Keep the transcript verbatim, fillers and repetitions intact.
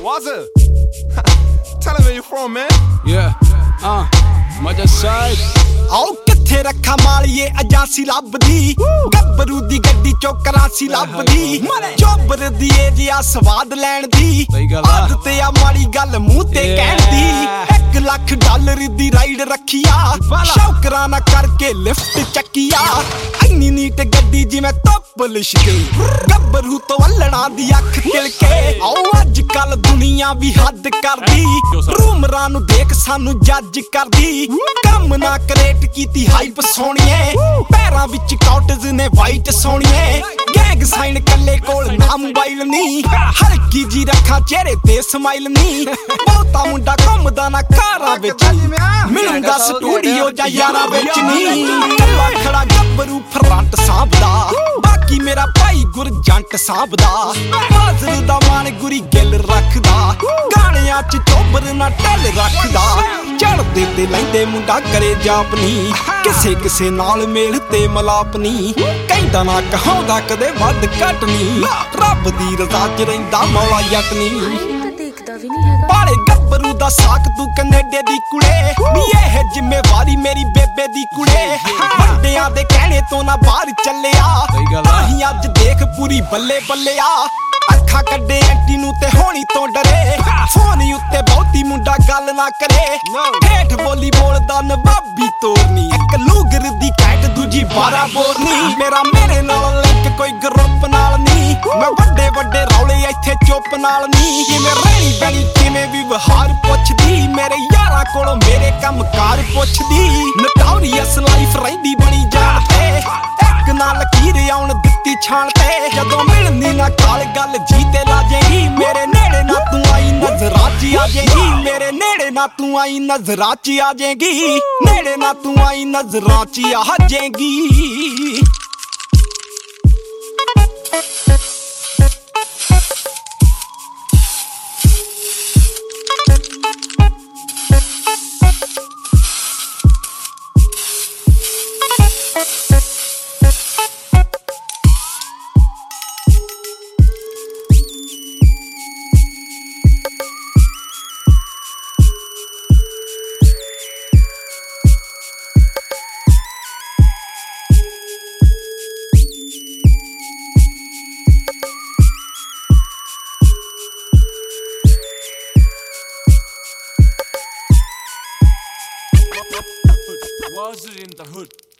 Was it? Tell him where you're from, man. Yeah, uh, Maja side. आओ किथे रखा मालिए अजासी लभदी गब्बरू दी गड्डी चो करासी लभदी चोबर दी एजिया स्वाद लैण दी आदत आ माड़ी गल मुंह ते कहण दी एक लाख डॉलर दी राइड रखिया शौकरा ना करके लिफ्ट चकिया इन्नी नीट गड्डी जिवें धुप लिशके गब्बरू तो अल्लणा दी अख तिलके आओ अज कल दुनिया भी हद करदी रूमरां नूं देख सानू जज करदी कम ना करे कीती हाइप सोनिए पैरां विच कॉटज ने वाइट सोनिए गैंग साइन कल्ले कोल ना मोबाइल नी हल्की जी रखा चेहरे ते स्माइल नी बहुता मुंडा घुमदा ना कारां विच मिलूंगा स्टूडियो जा यारां विच नी कल्ला खड़ा गब्बरू फ्रंट सांभदा बाकी मेरा भाई गुरजंट सांभदा हाज़र दा मान गुरी गिल रखदा गाणियां च चोबर ना टल रखदा चढ़दे ते लैंदे मुंडा करे जापनी किसे किसे नाल मेल ते मलाप नी कहंदा ना कहाउंदा कदे वध घट नी रब दी रज़ा च रहिंदा मौला जट नी पाले गब्बरू दा साक तू कनेडे दी कुड़े नी एह जिम्मेवारी मेरी बेबे दी कुड़े वड्डियां दे कहने तो ना बाहर चलिया अहीं अज देख पूरी बल्ले बल्ले आ अखा कड्डे एंटी नू ते होनी तो डरे फोन उत्ते बहुती मुंडा गल ना करे हेठ बोली बोलदा नवाबी तोरनी एक लूगर दी कैट दूजी बारा बोरनी मेरा मेरे नाल लिंक कोई ग्रुप नाल नी मैं वड्डे वड्डे रौले इत्थे चुप नाल नी किवें रहनी बनी किवें भी वहार पुछदी मेरे यारां कोलों मेरे कम कार पुछदी नटोरियस लाइफ रहिंदी बनी जान ते एक ना लकीर आउण दित्ती छाण ते जदों मिलनी ना काल गल जीते ला जाएगी मेरे नेड़े ना तू आई नजरां च आ जाएगी मेरे नेड़े ना तू आई नजरां च आ जाएगी नेड़े ना तू आई नजरां च आ जाएगी Was it in the hood?